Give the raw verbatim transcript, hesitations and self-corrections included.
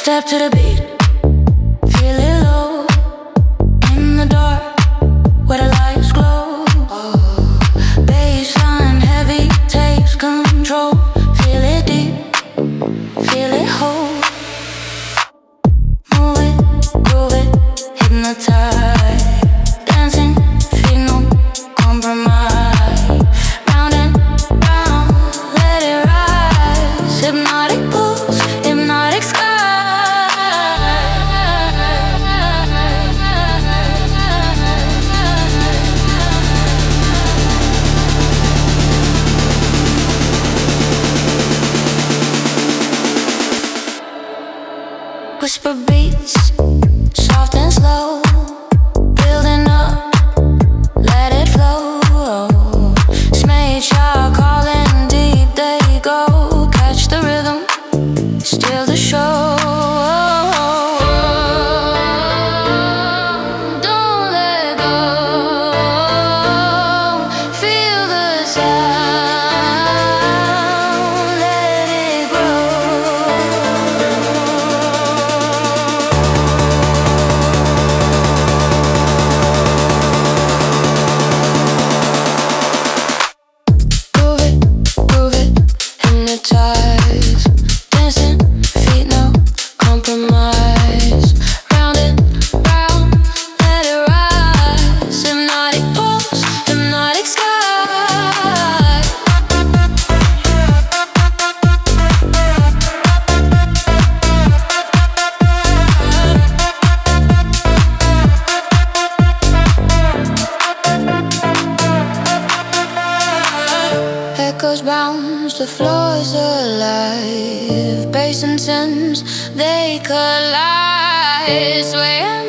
Step to the beat, feel it low. In the dark, where the lights glow. Baseline heavy takes control. Feel it deep, feel it whole. Move it, groove it, hypnotize. Dancing, feel no compromise. Round and round, let it rise. Hypnotic pulse, hypnotic sky. Whisper beats, soft and slow, building up, let it flow. Smade shot calling deep, there you go. Catch the rhythm, steal the show. Don't let go, feel the sound, let it grow. Groove it, groove it, hypnotize. Dancing, feet no compromise. Round and round, let it rise. Hypnotic pulse, hypnotic sky. Echoes bounce, the floor's alive. Bass and synths, they collide. Swaying